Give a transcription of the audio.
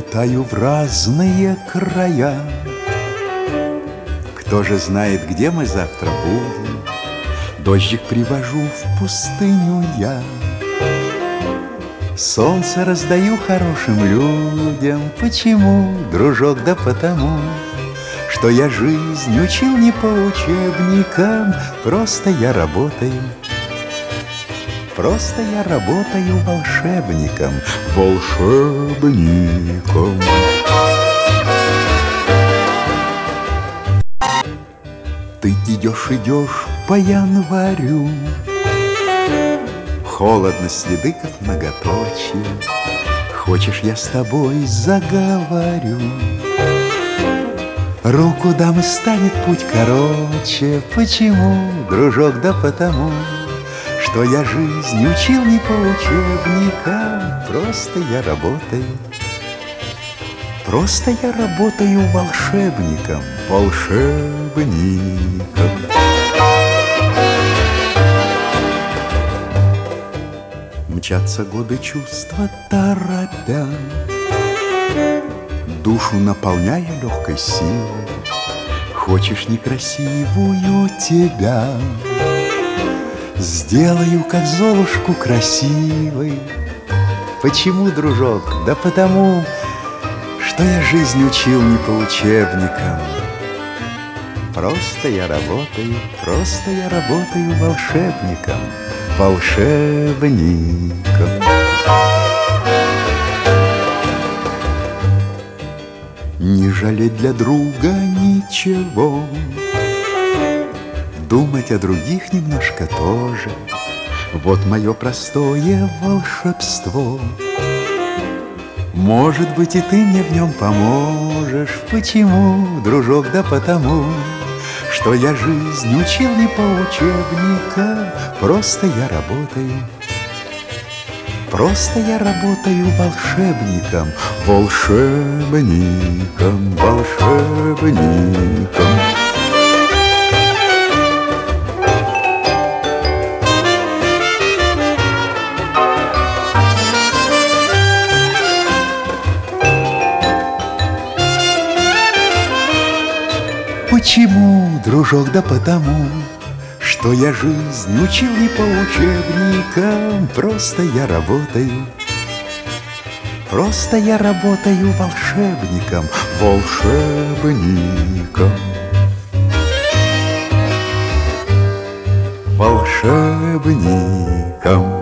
улетаю в разные края. Кто же знает, где мы завтра будем? Дождик привожу в пустыню я. Солнце раздаю хорошим людям. Почему, дружок? Да потому, что я жизнь учил не по учебникам. Просто я работаю. Просто я работаю волшебником. Волшебником. Ты идешь по январю, холодно, следы как многоточие. Хочешь, я с тобой заговорю? Руку дам, и станет путь короче. Почему, дружок? Да потому, что я жизнь учил не по учебникам. Просто я работаю. Просто я работаю волшебником. Волшебником. Мчатся годы чувства торопя, душу наполняя легкой силой. Хочешь некрасивую тебя, сделаю, как Золушку, красивой. Почему, дружок? Да потому, что я жизнь учил не по учебникам. Просто я работаю волшебником. Волшебником. Не жалеть для друга ничего, думать о других немножко тоже. Вот мое простое волшебство. Может быть, и ты мне в нем поможешь. Почему, дружок? Да потому, что я жизнь учил не по учебникам. Просто я работаю. Просто я работаю волшебником. Волшебником. Волшебником. Почему, дружок? Да потому, что я жизнь учил не по учебникам. Просто я работаю. Просто я работаю волшебником. Волшебником. Волшебником.